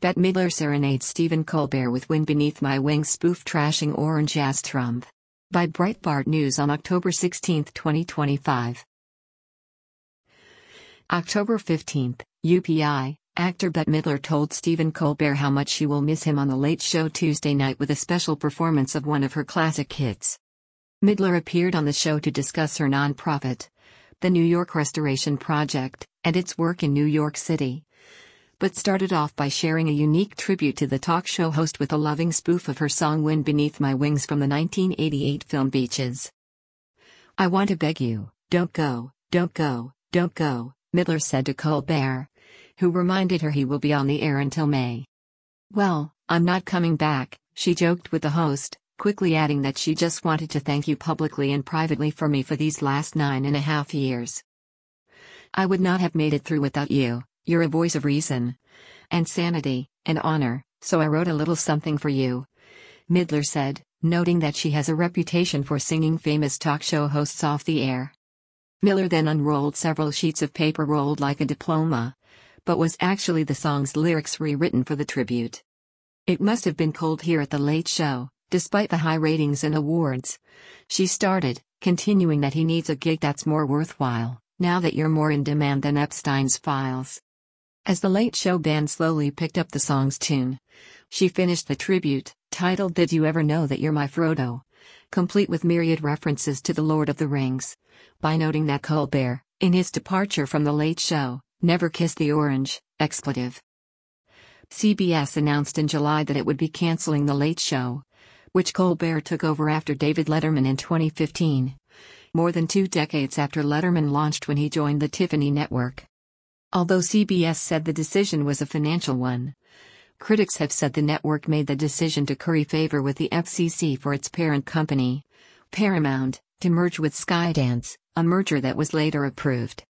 Bette Midler serenades Stephen Colbert with Wind Beneath My Wings spoof trashing Orange Ass Trump. By Breitbart News on October 16, 2025. October 15, UPI, actor Bette Midler told Stephen Colbert how much she will miss him on The Late Show Tuesday night with a special performance of one of her classic hits. Midler appeared on the show to discuss her nonprofit, the New York Restoration Project, and its work in New York City, but started off by sharing a unique tribute to the talk show host with a loving spoof of her song Wind Beneath My Wings from the 1988 film Beaches. "I want to beg you, don't go, don't go, don't go," Midler said to Colbert, who reminded her he will be on the air until May. "Well, I'm not coming back," she joked with the host, quickly adding that she just wanted to thank you publicly and privately for me for these last 9.5 years. "I would not have made it through without you. You're a voice of reason and sanity and honor, so I wrote a little something for you," Midler said, noting that she has a reputation for singing famous talk show hosts off the air. Midler then unrolled several sheets of paper rolled like a diploma, but was actually the song's lyrics rewritten for the tribute. "It must have been cold here at the Late Show, despite the high ratings and awards," she started, continuing that he needs a gig that's more worthwhile, now that you're more in demand than Epstein's files. As the Late Show band slowly picked up the song's tune, she finished the tribute, titled Did You Ever Know That You're My Frodo?, complete with myriad references to The Lord of the Rings, by noting that Colbert, in his departure from The Late Show, never kissed the orange, expletive. CBS announced in July that it would be canceling The Late Show, which Colbert took over after David Letterman in 2015, more than 2 decades after Letterman launched when he joined the Tiffany Network. Although CBS said the decision was a financial one, critics have said the network made the decision to curry favor with the FCC for its parent company, Paramount, to merge with Skydance, a merger that was later approved.